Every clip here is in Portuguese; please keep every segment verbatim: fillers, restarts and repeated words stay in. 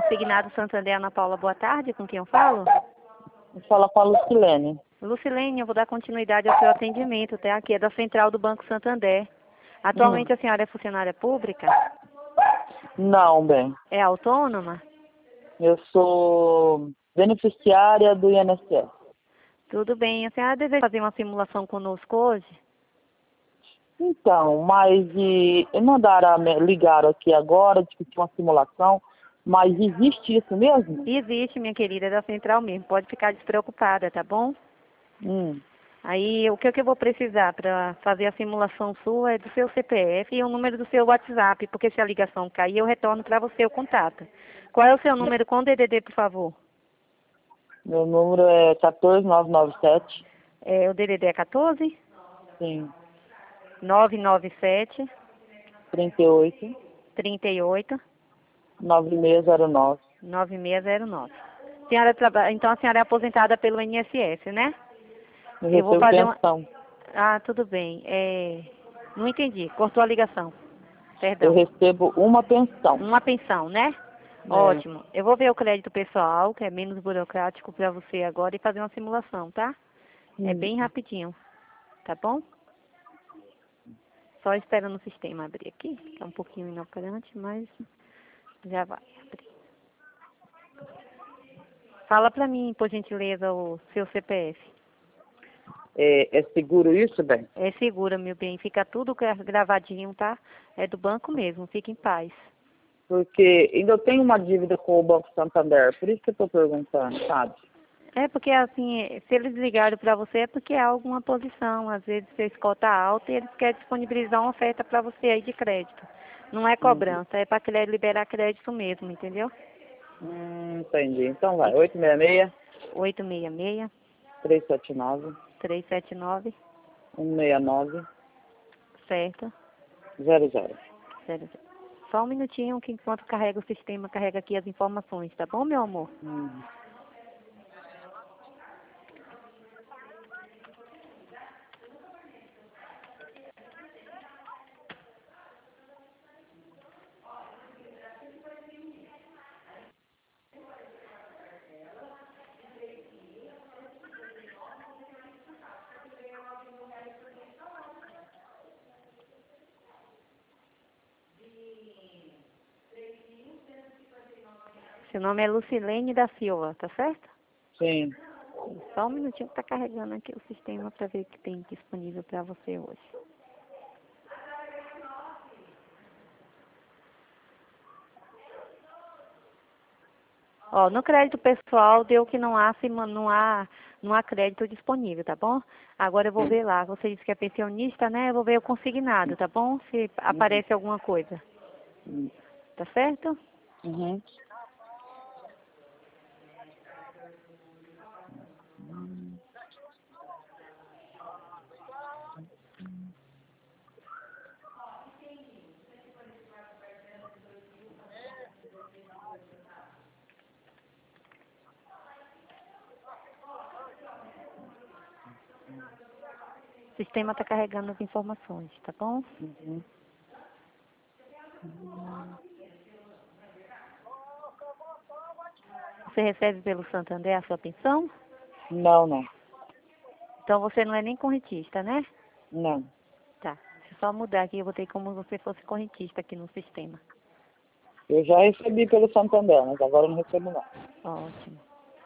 Consignado Santander, Ana Paula, boa tarde, com quem eu falo? Fala com a Lucilene. Lucilene, eu vou dar continuidade ao seu atendimento, tá? Aqui é da Central do Banco Santander. Atualmente Hum. a senhora é funcionária pública? Não, bem. É autônoma? Eu sou beneficiária do I N S S. Tudo bem. A senhora deseja fazer uma simulação conosco hoje? Então, mas e, mandaram, a me- ligaram aqui agora, discutir uma simulação, mas existe isso mesmo? Existe, minha querida, é da Central mesmo. Pode ficar despreocupada, tá bom? Hum. Aí, o que, é que eu vou precisar para fazer a simulação sua é do seu C P F e o número do seu WhatsApp, porque se a ligação cair, eu retorno para você o contato. Qual é o seu número com D D D, por favor? Meu número é um quatro nove nove sete. É, o D D D é quatorze, Sim. nove nove sete, trinta e oito, trinta e oito, nove seis zero nove. nove seis zero nove. Senhora traba... Então a senhora é aposentada pelo I N S S, né? Eu Eu vou recebo fazer uma... pensão. Ah, tudo bem. É... Não entendi. Cortou a ligação. Eu Perdão. recebo uma pensão. Uma pensão, né? É. Ótimo. Eu vou ver o crédito pessoal, que é menos burocrático para você agora, e fazer uma simulação, tá? É Hum. bem rapidinho, tá bom? Só esperando o sistema abrir aqui, que é um pouquinho inoperante, mas já vai abrir. Fala pra mim, por gentileza, o seu C P F. É, é seguro isso, bem? É segura, meu bem. Fica tudo gra- gravadinho, tá? É do banco mesmo. Fique em paz. Porque ainda eu tenho uma dívida com o Banco Santander, por isso que eu estou perguntando, sabe? É porque, assim, eh, se eles ligaram para você é porque há alguma posição. Às vezes, seu score está alto e eles querem disponibilizar uma oferta para você aí de crédito. Não é Hum, cobrança, é para liberar crédito mesmo, entendeu? hum, entendi. Então vai, E oito seis seis, oito seis seis, três sete nove, três sete nove, um seis nove, certo? zero zero. Zero, zero. Só um minutinho que enquanto carrega o sistema, carrega aqui as informações, tá bom, meu amor? Hum. Seu nome é Lucilene da Silva, tá certo? Sim. Só um minutinho que tá carregando aqui o sistema para ver o que tem disponível para você hoje. Ó, no crédito pessoal deu que não há, cima- não há, não há crédito disponível, tá bom? Agora eu vou ver lá. Você disse que é pensionista, né? Eu vou ver o consignado, tá bom? Se Uhum. aparece alguma coisa. Uhum. Tá certo? Uhum. O sistema tá carregando as informações, tá bom? Uhum. Você recebe pelo Santander a sua pensão? Não, não. Então você não é nem correntista, né? Não. Tá. Deixa eu só mudar aqui, eu botei como se você fosse correntista aqui no sistema. Eu já recebi pelo Santander, mas agora eu não recebo não. Ótimo.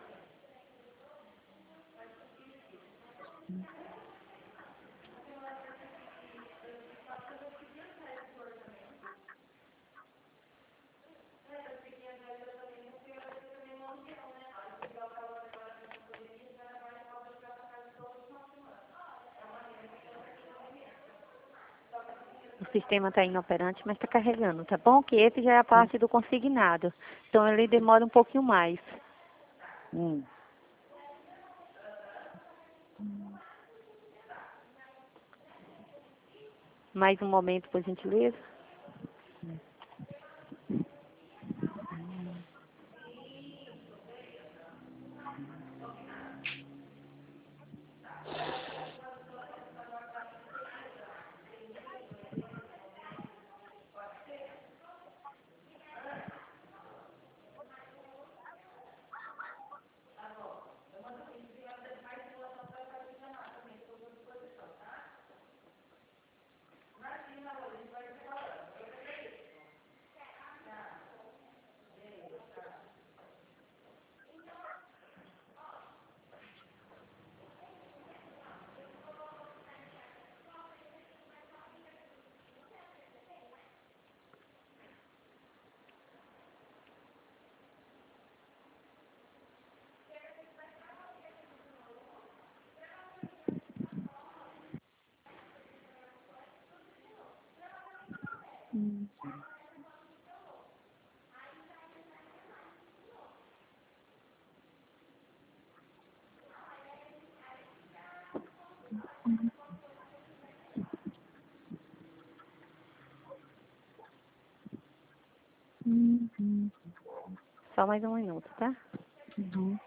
O sistema está inoperante, mas está carregando, tá bom? Que esse já é a parte do consignado. Então ele demora um pouquinho mais. Hum. Mais um momento, por gentileza. Só mais um minuto, tá? Uhum.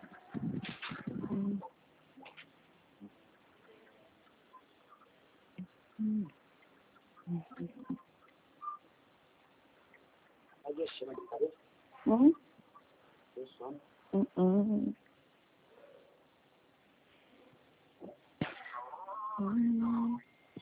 Uhum. Uhum. Uhum.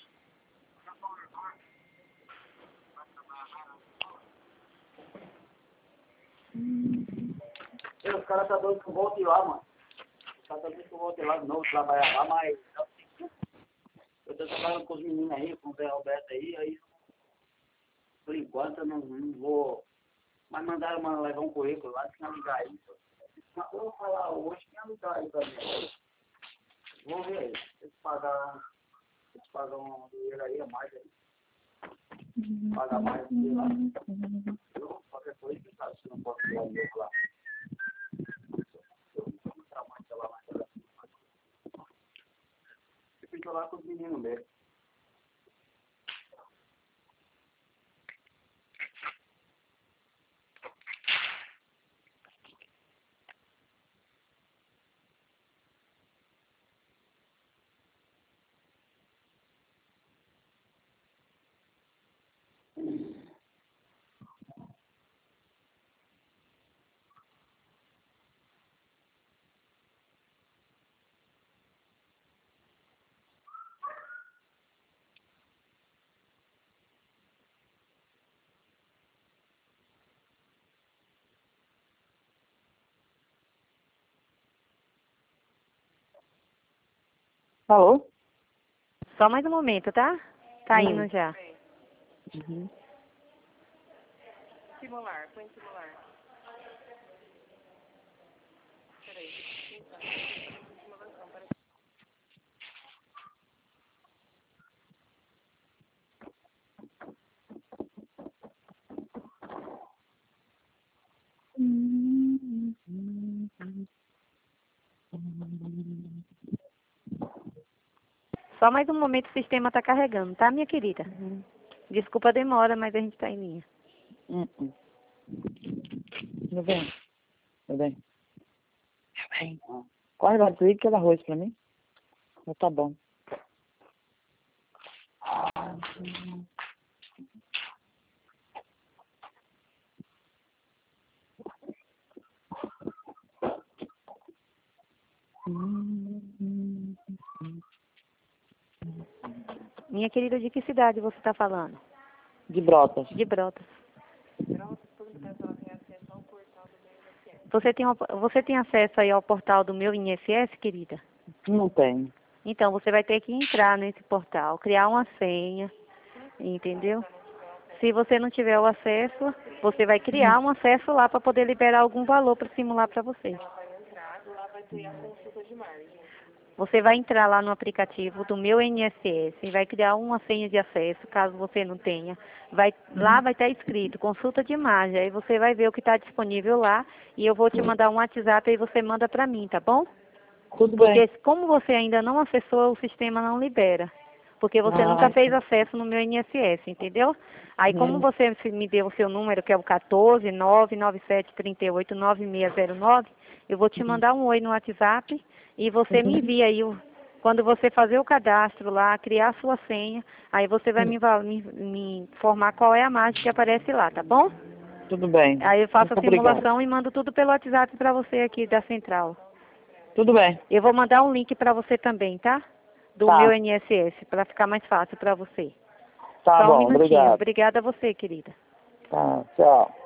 Os caras tá doido que eu volte lá, mano. Os caras tá doido que eu volte lá de novo, trabalhar lá, mas eu tô trabalhando com os meninos aí, com o Zé Roberto aí, aí por enquanto eu não, não vou. Mas mandaram mano, levar um currículo lá, tinha ligar aí. Mas eu vou falar hoje, tinha ligar aí também. Vou ver aí. Se eles pagar, se eles pagar um dinheiro aí a mais aí. Pagar mais dinheiro lá. Eu, qualquer coisa, sabe, se não posso ir lá mesmo lá. Eu fico lá com os meninos mesmo. Alô? Só mais um momento, tá? Tá Hum. indo já. Uhum. Simular, põe simular. Peraí. Simulação, peraí. Só mais um momento, o sistema tá carregando, tá, minha querida? Desculpa a demora, mas a gente tá em linha. Uhum. Tudo bem? Tudo bem? Tudo bem. Corre lá, desliga aquele arroz pra mim. Já tá bom. Minha querida, de que cidade você tá falando? De Brotas. De Brotas. Pronto, todo mundo ela tem acesso ao portal do meu I N S S. Você tem, uma- você tem acesso aí ao portal do meu I N S S, querida? Não tem. Então, você vai ter que entrar nesse portal, criar uma senha, entendeu? Se você não tiver o acesso, você vai criar um acesso lá para poder liberar algum valor para simular para você. Ela vai entrar, lá vai ter a consulta de margem. Você vai entrar lá no aplicativo do meu I N S S e vai criar uma senha de acesso, caso você não tenha. Vai, lá vai estar escrito consulta de imagem, aí você vai ver o que está disponível lá e eu vou te mandar um WhatsApp e você manda para mim, tá bom? Tudo Porque bem. como você ainda não acessou, o sistema não libera. Porque você Ah, nunca fez acesso no meu I N S S, entendeu? Aí como Hum. você me deu o seu número, que é o quatorze, nove nove sete, três oito, nove seis zero nove, eu vou te mandar um oi no WhatsApp e você me envia aí, o, quando você fazer o cadastro lá, criar a sua senha, aí você vai me, va- me, me informar qual é a margem que aparece lá, tá bom? Tudo bem. Aí eu faço Muito a obrigado. simulação e mando tudo pelo WhatsApp para você aqui da central. Tudo bem. Eu vou mandar um link para você também, tá? Do Tá. meu I N S S, para ficar mais fácil para você. Tá Só um bom, minutinho. obrigado. Obrigada a você, querida. Tá, tchau.